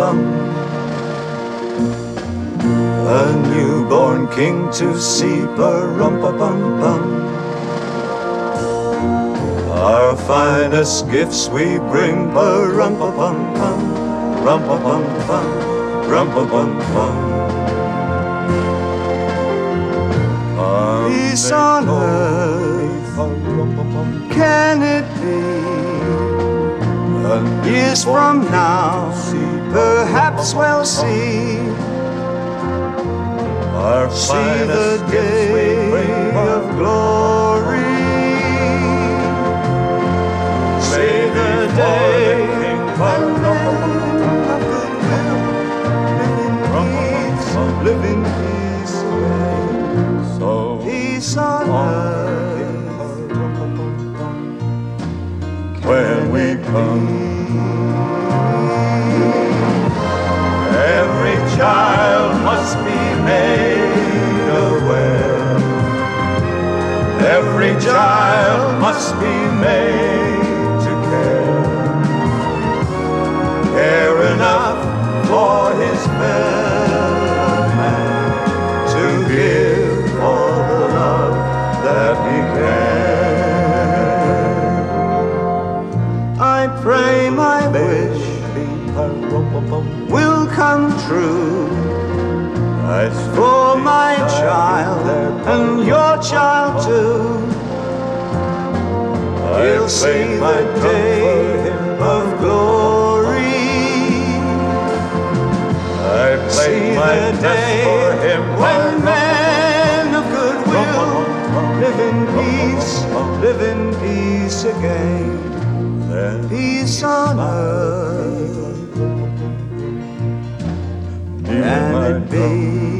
bum. A newborn king to see, pa-rum-pa-bum-bum. Our finest gifts we bring, pa-rum-pa-bum-bum, rum-pa-bum-bum, rum-pa-bum-bum. Peace on earth, can it be? Years from now, perhaps we'll see the day of glory. See the day when men of goodwill live in peace, so peace on earth when we come. Every child must be made aware. Every child must be made to care enough for his fellow man, to give all the love that he can. I pray my wish will come true for my child and your child too. He'll see the day of glory. I see the day when men of goodwill live in peace again. Peace on earth, can it be?